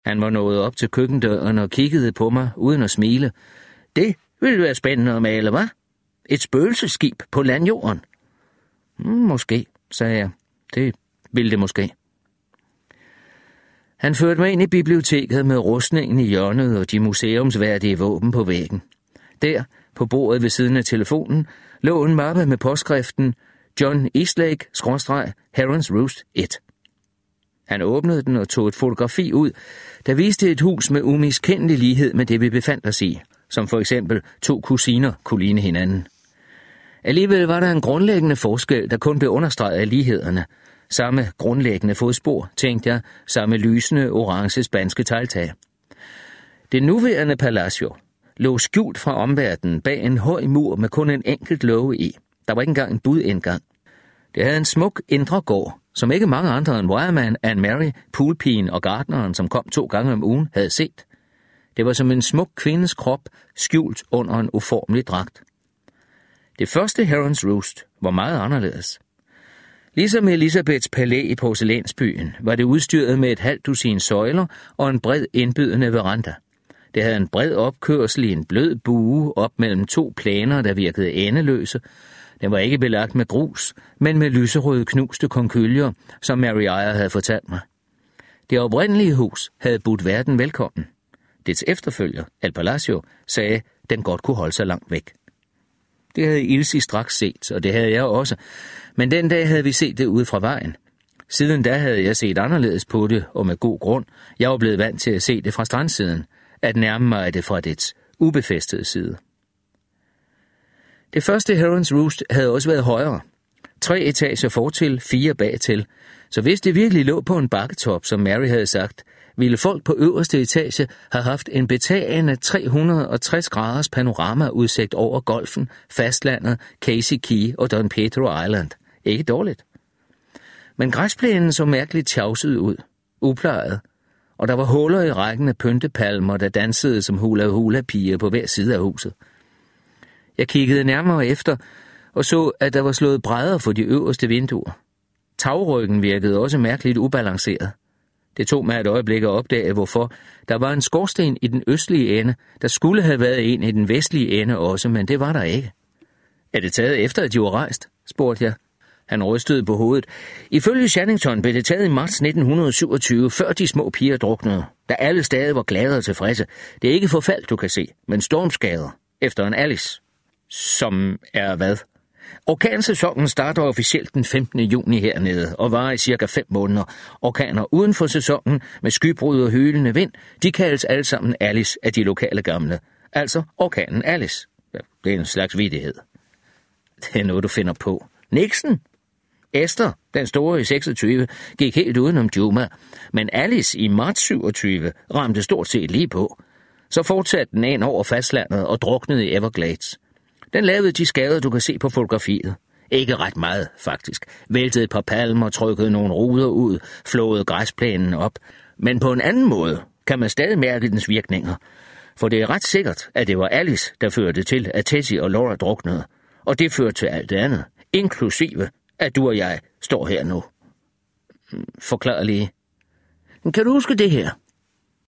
Han var nået op til køkkendøren og kiggede på mig uden at smile. Det ville være spændende at male, hva'? Et spøgelsesskib på landjorden. Måske, sagde jeg. Det ville det måske. Han førte mig ind i biblioteket med rustningen i hjørnet og de museumsværdige våben på væggen. Der, på bordet ved siden af telefonen, lå en mappe med påskriften John Eastlake / Heron's Roost 1. Han åbnede den og tog et fotografi ud, der viste et hus med umiskendelig lighed med det, vi befandt os i, som for eksempel 2 kusiner kunne ligne hinanden. Alligevel var der en grundlæggende forskel, der kun blev understreget af lighederne. Samme grundlæggende fodspor, tænkte jeg, samme lysende orange spanske tegltag. Det nuværende Palacio lå skjult fra omverdenen bag en høj mur med kun en enkelt låge i. Der var ikke engang en budindgang. Det havde en smuk indre gård, som ikke mange andre end Wireman, Anne Mary, poolpigen og gartneren, som kom 2 gange om ugen, havde set. Det var som en smuk kvindes krop, skjult under en uformelig dragt. Det første Heron's Roost var meget anderledes. Ligesom Elisabeths palæ i porcelænsbyen, var det udstyret med et halvt dusin søjler og en bred indbydende veranda. Det havde en bred opkørsel i en blød bue op mellem 2 planer, der virkede endeløse. Den var ikke belagt med grus, men med lyserøde knuste konkyljer, som Mary Eyre havde fortalt mig. Det oprindelige hus havde budt verden velkommen. Dets efterfølger, El Palacio, sagde, den godt kunne holde sig langt væk. Det havde Ilse straks set, og det havde jeg også, men den dag havde vi set det ude fra vejen. Siden da havde jeg set anderledes på det, og med god grund. Jeg var blevet vant til at se det fra strandsiden, at nærme mig det fra dets ubefæstede side. Det første Heron's Roost havde også været højere. 3 etager fortil, 4 bagtil. Så hvis det virkelig lå på en bakketop, som Mary havde sagt, ville folk på øverste etage have haft en betagende 360 graders panoramaudsigt over golfen, fastlandet, Casey Key og Don Pedro Island. Ikke dårligt. Men græsplænen så mærkeligt tjavset ud, uplejet, og der var huller i rækken af pyntepalmer, der dansede som hula-hula-piger på hver side af huset. Jeg kiggede nærmere efter og så, at der var slået brædder for de øverste vinduer. Tagryggen virkede også mærkeligt ubalanceret. Det tog mig et øjeblik at opdage, hvorfor. Der var en skorsten i den østlige ende, der skulle have været en i den vestlige ende også, men det var der ikke. Er det taget efter, at de var rejst? Spurgte jeg. Han rystede på hovedet. Ifølge Shannington blev det taget i marts 1927, før de små piger druknede, da alle stadig var glade og tilfredse. Det er ikke forfald, du kan se, men stormskader efter en Alice. Som er hvad? Orkansæsonen starter officielt den 15. juni hernede og varer i cirka 5 måneder. Orkaner uden for sæsonen med skybrud og hylende vind, de kaldes alle sammen Alice af de lokale gamle. Altså orkanen Alice. Ja, det er en slags vittighed. Det er noget, du finder på. Nixon? Esther, den store i 26, gik helt udenom Juma, men Alice i marts 27 ramte stort set lige på. Så fortsatte den ind over fastlandet og druknede i Everglades. Den lavede de skader, du kan se på fotografiet. Ikke ret meget, faktisk. Væltede et par palmer, trykkede nogle ruder ud, flåede græsplænen op. Men på en anden måde kan man stadig mærke dens virkninger. For det er ret sikkert, at det var Alice, der førte til, at Tessie og Laura druknede. Og det førte til alt det andet, inklusive, at du og jeg står her nu. Forklar lige. Kan du huske det her?